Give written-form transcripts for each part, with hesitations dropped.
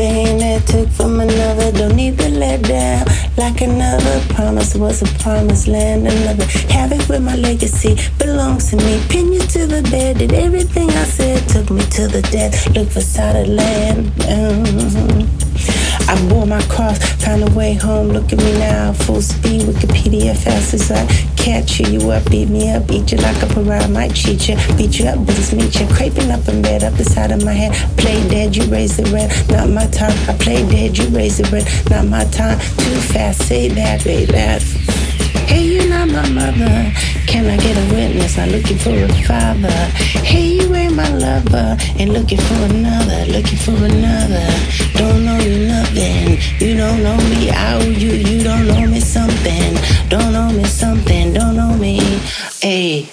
everything that took from another. Don't need to let down like another promise was a promised land. Another havoc with my legacy belongs to me. Pin you to the bed. Did everything I said took me to the death. Look for solid land. I bore my cross, found a way home. Look at me now, full speed, Wikipedia, fast as I catch you. You up, beat me up, eat you like a pariah. Might cheat you, beat you up, but it's meet you. Creeping up in bed, up the side of my head. Play dead, you raise the red, not my time. I play dead, you raise the red, not my time. Too fast, say that, say that. Hey, you're not my mother. Can I get a witness? I'm looking for a father. Hey, you ain't my lover. Ain't looking for another, looking for another. Don't know you nothing. You don't know me. I owe you. You don't know me something. Don't know me something. Don't know me. Hey.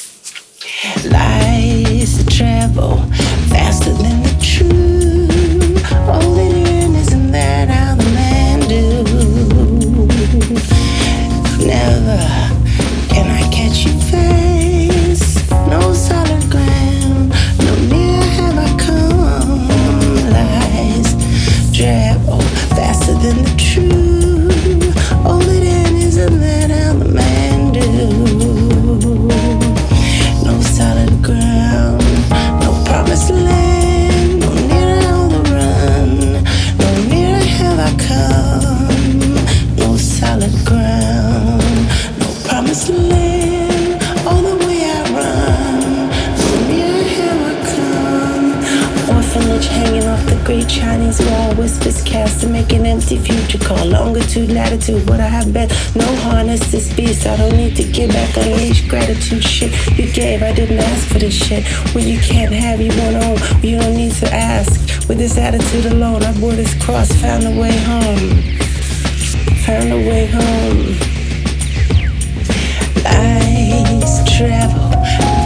Lies to travel faster than the truth. All it in isn't that how the man do. Never can I catch your face. No solid ground. No near have I come. Lies travel faster than the truth. All it in isn't that how the man do. No solid ground. No promised land. No near on the run. No near have I come. No solid ground. Promised land, all the way I run. From here, here I come. Orphanage hanging off the great Chinese wall. Whispers cast to make an empty future call. Longitude, latitude, what I have bet. No harness this beast. I don't need to give back. Unleash gratitude. Shit you gave, I didn't ask for this shit. What you can't have, you won't own. You don't need to ask. With this attitude alone, I bore this cross. Found a way home. Found a way home. Lies travel